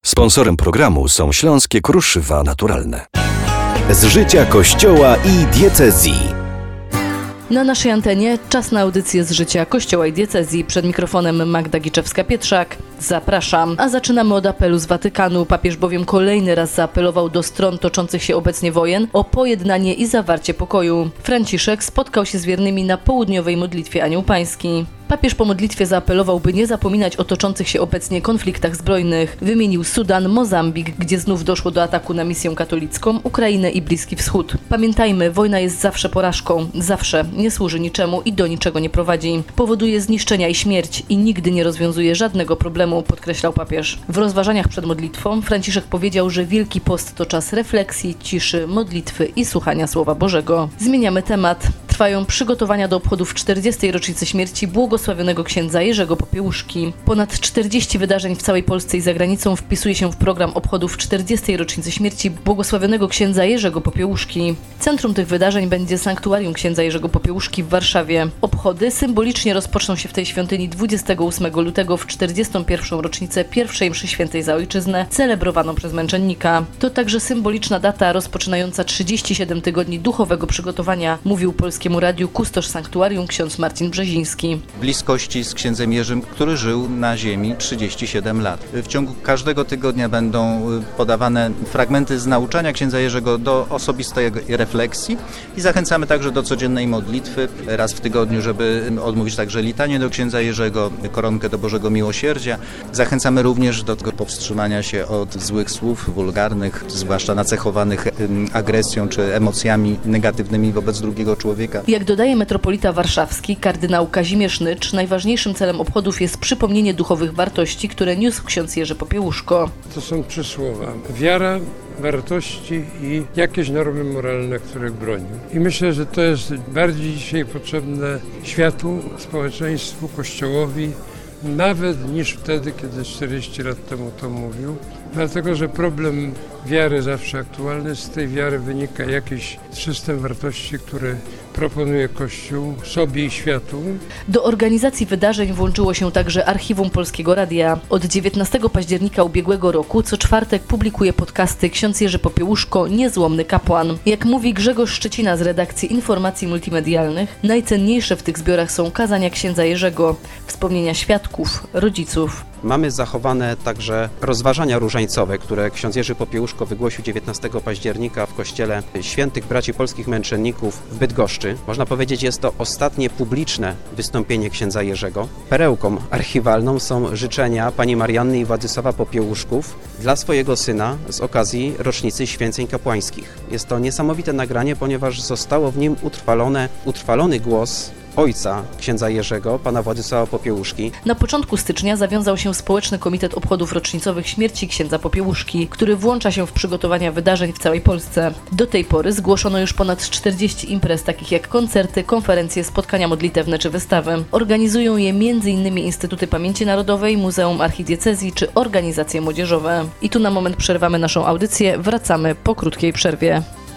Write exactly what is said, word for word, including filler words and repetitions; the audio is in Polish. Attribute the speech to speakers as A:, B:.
A: Sponsorem programu są Śląskie Kruszywa Naturalne.
B: Z życia Kościoła i diecezji.
C: Na naszej antenie czas na audycję z życia Kościoła i diecezji. Przed mikrofonem Magda Giczewska-Pietrzak. Zapraszam. A zaczynamy od apelu z Watykanu. Papież bowiem kolejny raz zaapelował do stron toczących się obecnie wojen o pojednanie i zawarcie pokoju. Franciszek spotkał się z wiernymi na południowej modlitwie Anioł Pański. Papież po modlitwie zaapelował, by nie zapominać o toczących się obecnie konfliktach zbrojnych. Wymienił Sudan, Mozambik, gdzie znów doszło do ataku na misję katolicką, Ukrainę i Bliski Wschód. Pamiętajmy, wojna jest zawsze porażką, zawsze, nie służy niczemu i do niczego nie prowadzi. Powoduje zniszczenia i śmierć i nigdy nie rozwiązuje żadnego problemu, podkreślał papież. W rozważaniach przed modlitwą Franciszek powiedział, że Wielki Post to czas refleksji, ciszy, modlitwy i słuchania Słowa Bożego. Zmieniamy temat. Trwają przygotowania do obchodów czterdziestej rocznicy śmierci błogosławionego księdza Jerzego Popiełuszki. Ponad czterdzieści wydarzeń w całej Polsce i za granicą wpisuje się w program obchodów czterdziestej rocznicy śmierci błogosławionego księdza Jerzego Popiełuszki. Centrum tych wydarzeń będzie sanktuarium księdza Jerzego Popiełuszki w Warszawie. Obchody symbolicznie rozpoczną się w tej świątyni dwudziestego ósmego lutego w czterdziestą pierwszą rocznicę pierwszej mszy świętej za ojczyznę, celebrowaną przez męczennika. To także symboliczna data rozpoczynająca trzydzieści siedem tygodni duchowego przygotowania, mówił Polskiemu Radiu kustosz sanktuarium ksiądz Marcin Brzeziński.
D: Bliskości z księdzem Jerzym, który żył na ziemi trzydzieści siedem lat. W ciągu każdego tygodnia będą podawane fragmenty z nauczania księdza Jerzego do osobistej refleksji i zachęcamy także do codziennej modlitwy raz w tygodniu, żeby odmówić także litanię do księdza Jerzego, koronkę do Bożego Miłosierdzia. Zachęcamy również do tego powstrzymania się od złych słów wulgarnych, zwłaszcza nacechowanych agresją czy emocjami negatywnymi wobec drugiego człowieka.
C: Jak dodaje metropolita warszawski, kardynał Kazimierz Nycz, najważniejszym celem obchodów jest przypomnienie duchowych wartości, które niósł ksiądz Jerzy Popiełuszko.
E: To są trzy słowa. Wiara, wartości i jakieś normy moralne, których bronił. I myślę, że to jest bardziej dzisiaj potrzebne światu, społeczeństwu, Kościołowi, nawet niż wtedy, kiedy czterdzieści lat temu to mówił. Dlatego, że problem wiary zawsze aktualny, z tej wiary wynika jakiś system wartości, który proponuje Kościół sobie i światu.
C: Do organizacji wydarzeń włączyło się także Archiwum Polskiego Radia. Od dziewiętnastego października ubiegłego roku co czwartek publikuje podcasty ksiądz Jerzy Popiełuszko, niezłomny kapłan. Jak mówi Grzegorz Szczecina z redakcji Informacji Multimedialnych, najcenniejsze w tych zbiorach są kazania księdza Jerzego, wspomnienia świadków, rodziców.
F: Mamy zachowane także rozważania różańcowe, które ksiądz Jerzy Popiełuszko wygłosił dziewiętnastego października w kościele Świętych Braci Polskich Męczenników w Bydgoszczy. Można powiedzieć, jest to ostatnie publiczne wystąpienie księdza Jerzego. Perełką archiwalną są życzenia pani Marianny i Władysława Popiełuszków dla swojego syna z okazji rocznicy święceń kapłańskich. Jest to niesamowite nagranie, ponieważ zostało w nim utrwalone, utrwalony głos ojca księdza Jerzego, pana Władysława Popiełuszki.
C: Na początku stycznia zawiązał się Społeczny Komitet Obchodów Rocznicowych Śmierci księdza Popiełuszki, który włącza się w przygotowania wydarzeń w całej Polsce. Do tej pory zgłoszono już ponad czterdzieści imprez, takich jak koncerty, konferencje, spotkania modlitewne czy wystawy. Organizują je między innymi Instytuty Pamięci Narodowej, Muzeum Archidiecezji czy organizacje młodzieżowe. I tu na moment przerwamy naszą audycję, wracamy po krótkiej przerwie.